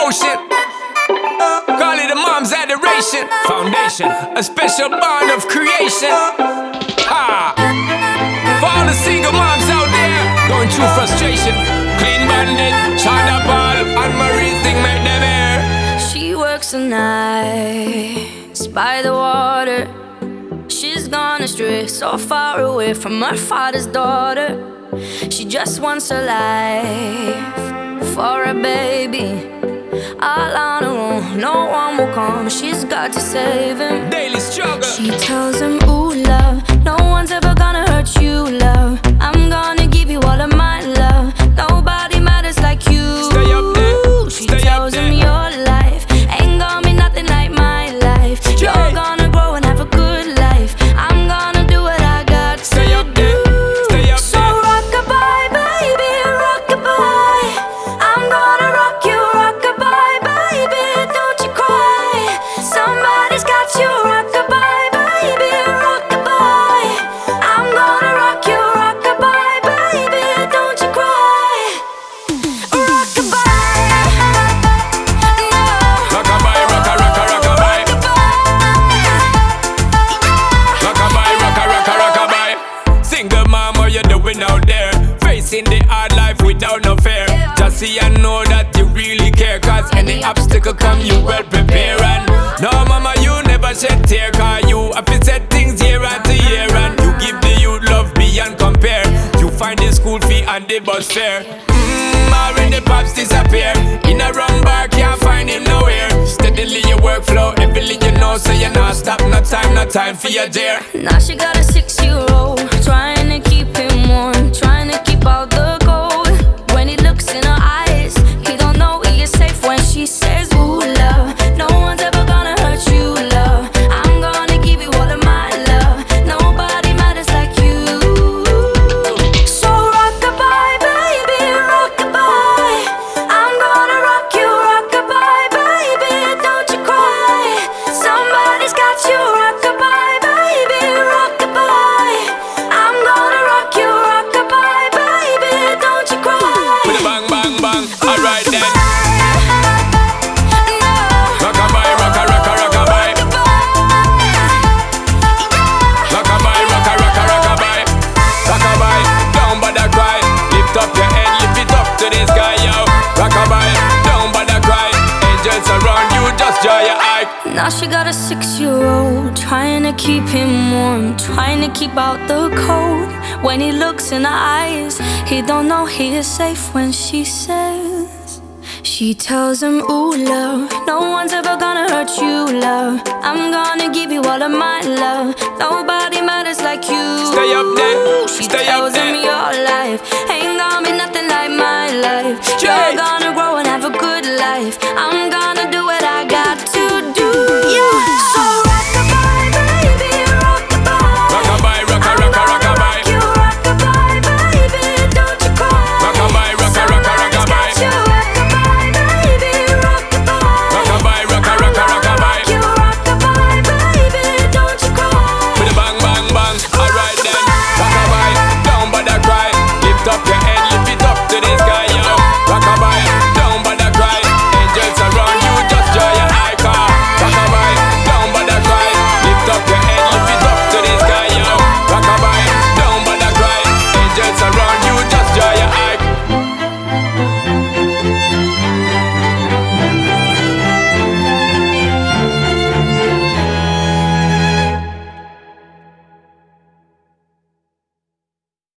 emotion. Call it a mom's adoration. Foundation, a special bond of creation. Ha! For all the single moms out there going through frustration. Clean Bandit, China Paul, and Marie thing make them air. She works the nights by the water. She's gone astray, so far away from her father's daughter. She just wants a life for a baby. All on her own, no one will come. She's got to save him. Daily struggle. She tells him, ooh, love, no one's ever gonna hurt you, love. I'm gonna give you all of my love. Nobody matters like you. Stay up there. She Stay tells up there. him your life ain't gonna be nothing like my life. You're gonna grow and have a good life. I'm gonna do what I got Stay to up there. do. Stay up So there. rock-a-bye, baby, rock-a-bye. I'm gonna rock you, rock-a-bye, baby. Don't you cry. Somebody's got you, rock-a-bye, baby, rock-a-bye. I'm gonna rock you, rock-a-bye, baby. Don't you cry. Rock-a-bye. No. Rock-a-bye, rock-a-rock-a-rock-a-bye. Rock-a-bye, rock-a-rock-a-rock-a-bye. Single mom, what you doing out there? Facing the hard life without no fear. Just see and know that you really care. Cause any obstacle come, you well prepare. And no mama, you never shed tear. Cause you have to set things year after year. And you give the youth love beyond compare. You find the school fee and the bus fare. Or when the pops disappear. In a wrong bar, can't find him nowhere. Steadily your workflow, everything you know. So you not stop, no time for your dear. Now she got a 6-year-old, trying to keep him warm, trying to keep out the cold. When he looks in her eyes, he don't know he is safe when she says, ooh, love, no one's ever gonna hurt you, love. I'm gonna give you all of my love. Nobody matters like you. So rock-a-bye, baby, rock-a-bye. I'm gonna rock you, rock-a-bye, baby. Don't you cry. Somebody's got you, rock-a-bye, baby, rock-a-bye. I'm gonna rock you, rock-a-bye, baby. Don't you cry. With a bang, bang, bang. Alright then. No. Rock-a-bye, rock-a-rock-a-rock-a-bye. Rock-a-bye, rock-a-rock-a-rock-a-bye. Rock-a-bye, don't bother cry. Lift up your head, lift it up to the sky, yo. Rock-a-bye, don't bother cry. Angels around you, just draw your eye. Now she got a 6-year-old, trying to keep him warm, trying to keep out the cold. When he looks in her eyes, he don't know he is safe when she says. She tells him, ooh, love, no one's ever gonna hurt you, love. I'm gonna give you all of my love. Nobody matters like you. Stay up there. She Stay up tells there. him your life ain't gonna be nothing like mine.